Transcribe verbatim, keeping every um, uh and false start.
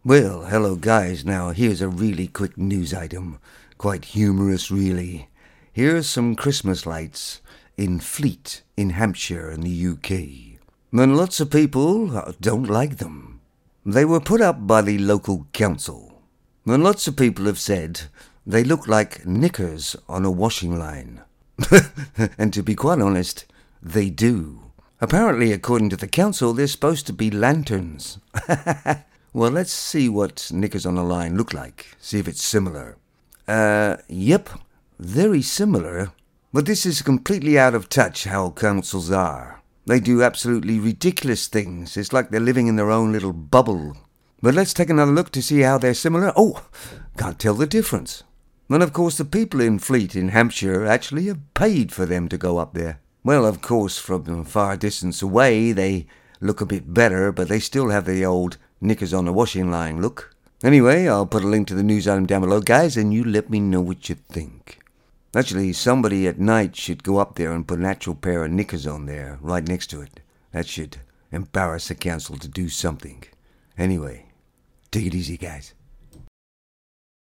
Well, hello guys, now here's a really quick news item. Quite humorous really. Here's some Christmas lights in Fleet in Hampshire in the U K. And lots of people don't like them. They were put up by the local council. And lots of people have said they look like knickers on a washing line. And to be quite honest, they do. Apparently, according to the council, they're supposed to be lanterns. Well, let's see what knickers on a line look like. See if it's similar. Uh, yep, very similar. But this is completely out of touch how councils are. They do absolutely ridiculous things. It's like they're living in their own little bubble. But let's take another look to see how they're similar. Oh, can't tell the difference. And of course the people in Fleet in Hampshire actually have paid for them to go up there. Well, of course, from a far distance away, they look a bit better, but they still have the old knickers on a washing line look. Anyway, I'll put a link to the news item down below, guys, and you let me know what you think. Actually, somebody at night should go up there and put an actual pair of knickers on there, right next to it. That should embarrass the council to do something. Anyway, take it easy, guys.